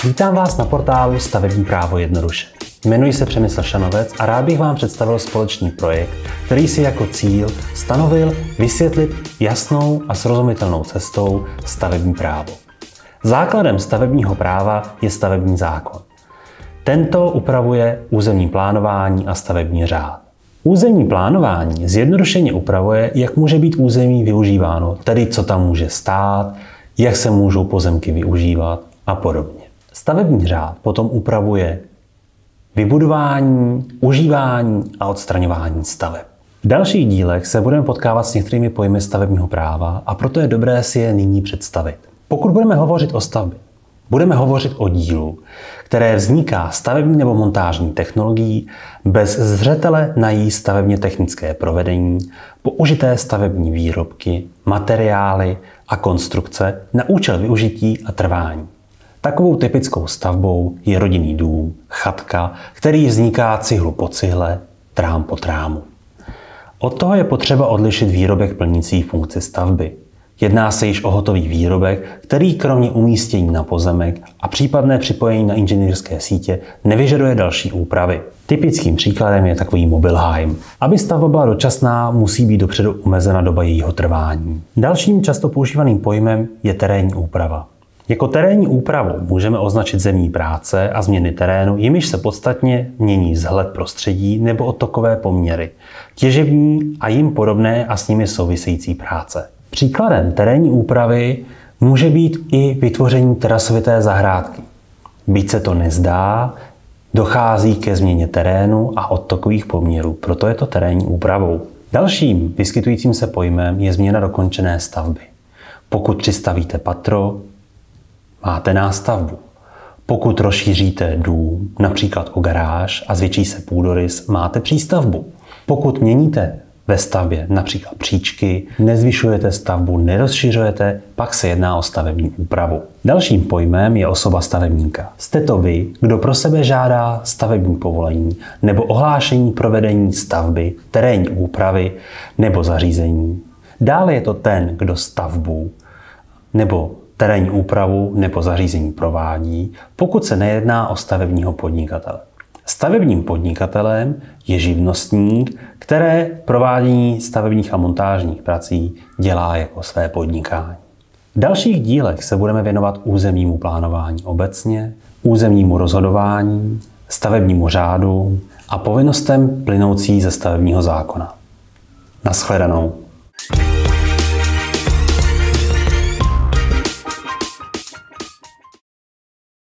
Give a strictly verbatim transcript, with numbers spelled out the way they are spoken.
Vítám vás na portálu Stavební právo jednoduše. Jmenuji se Přemysl Šanovec a rád bych vám představil společný projekt, který si jako cíl stanovil vysvětlit jasnou a srozumitelnou cestou stavební právo. Základem stavebního práva je stavební zákon. Tento upravuje územní plánování a stavební řád. Územní plánování zjednodušeně upravuje, jak může být území využíváno, tedy co tam může stát, jak se můžou pozemky využívat a podobně. Stavební řád potom upravuje vybudování, užívání a odstraňování staveb. V dalších dílech se budeme potkávat s některými pojmy stavebního práva a proto je dobré si je nyní představit. Pokud budeme hovořit o stavbě, budeme hovořit o dílu, které vzniká stavební nebo montážní technologií bez zřetele na její stavebně technické provedení, použité stavební výrobky, materiály a konstrukce na účel využití a trvání. Takovou typickou stavbou je rodinný dům, chatka, který vzniká cihlu po cihle, trám po trámu. Od toho je potřeba odlišit výrobek plnící funkci stavby. Jedná se již o hotový výrobek, který kromě umístění na pozemek a případné připojení na inženýrské sítě nevyžaduje další úpravy. Typickým příkladem je takový mobilheim. Aby stavba byla dočasná, musí být dopředu omezena doba jejího trvání. Dalším často používaným pojmem je terénní úprava. Jako terénní úpravu můžeme označit zemní práce a změny terénu, jimiž se podstatně mění vzhled prostředí nebo odtokové poměry, těžební a jim podobné a s nimi související práce. Příkladem terénní úpravy může být i vytvoření terasovité zahrádky. Byť se to nezdá, dochází ke změně terénu a odtokových poměrů, proto je to terénní úpravou. Dalším vyskytujícím se pojmem je změna dokončené stavby. Pokud přistavíte patro, máte nástavbu. Pokud rozšíříte dům, například o garáž a zvětší se půdorys, máte přístavbu. Pokud měníte ve stavbě například příčky, nezvyšujete stavbu, nerozšiřujete, pak se jedná o stavební úpravu. Dalším pojmem je osoba stavebníka. Jste to vy, kdo pro sebe žádá stavební povolení nebo ohlášení provedení stavby, terénní úpravy nebo zařízení. Dále je to ten, kdo stavbu nebo terénní úpravu nebo zařízení provádí, pokud se nejedná o stavebního podnikatele. Stavebním podnikatelem je živnostník, které provádění stavebních a montážních prací dělá jako své podnikání. V dalších dílech se budeme věnovat územnímu plánování obecně, územnímu rozhodování, stavebnímu řádu a povinnostem plynoucí ze stavebního zákona. Naschledanou.